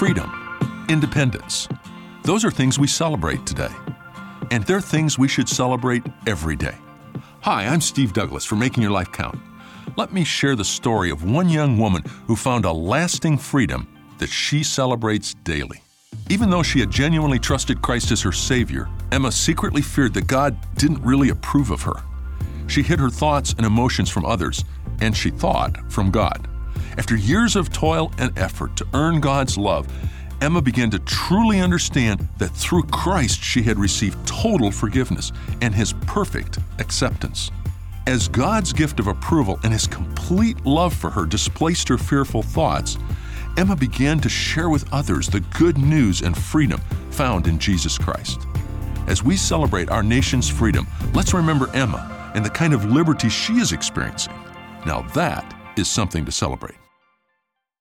freedom, independence. Those are things we celebrate today. And they're things we should celebrate every day. Hi, I'm Steve Douglas for Making Your Life Count. Let me share the story of one young woman who found a lasting freedom that she celebrates daily. Even though she had genuinely trusted Christ as her Savior, Emma secretly feared that God didn't really approve of her. She hid her thoughts and emotions from others, and she thought from God. After years of toil and effort to earn God's love, Emma began to truly understand that through Christ she had received total forgiveness and His perfect acceptance. As God's gift of approval and His complete love for her displaced her fearful thoughts, Emma began to share with others the good news and freedom found in Jesus Christ. As we celebrate our nation's freedom, let's remember Emma and the kind of liberty she is experiencing. Now that is something to celebrate.